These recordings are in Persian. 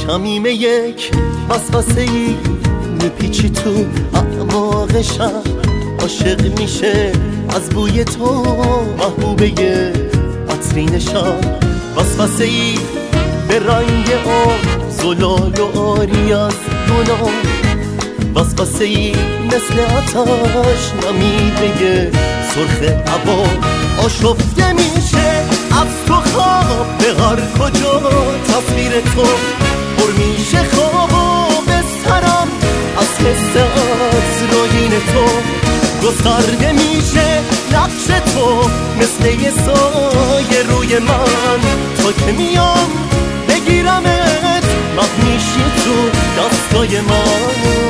شمیم یک وسوسه ای میپیچی تو اعماق شب، عاشق میشه از بوی تو محبوبه عطرین شب. وسوسه ای به رنگ آب زلال و آری از گناه، وسوسه ای مثل آتش نمیده سرخ عبا. آشفته میشه از تو خواب به هر کجا تصویر تو، پر میشه خواب و بسترم از حس عطرآگین تو. گسترده میشه نقش تو مثل یه سایه روی من، تا که میام بگیرمت محو میشی تو دستای من.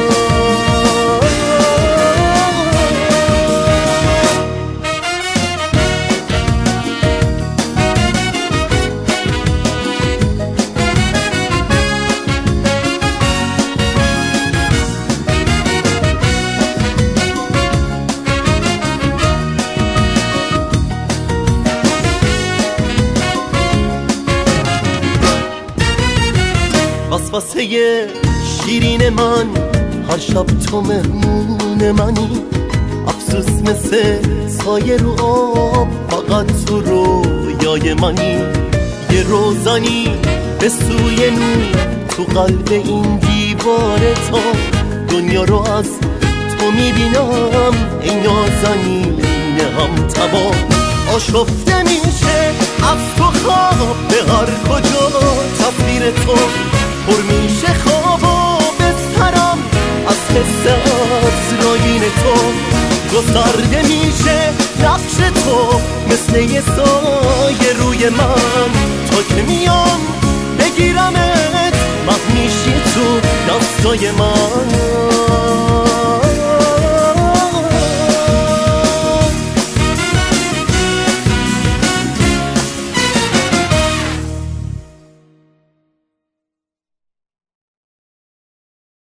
وسوسه شیرین من، هر شب تو مهمون منی. افسوس مثل سایه رو آب، فقط تو رویای منی. یه روزنی به سوی نور تو قلب این دیوار تا، دنیا رو از تو میبینم ای نازنین هم تبا. آشفته میشه از تو خواب به هر کجا تصویر تو، پر میشه خواب و بسترم از حس عطرآگین تو. گسترده میشه نقش تو مثل یه سایه روی من، تا که میام بگیرمت محو میشی تو دستای من.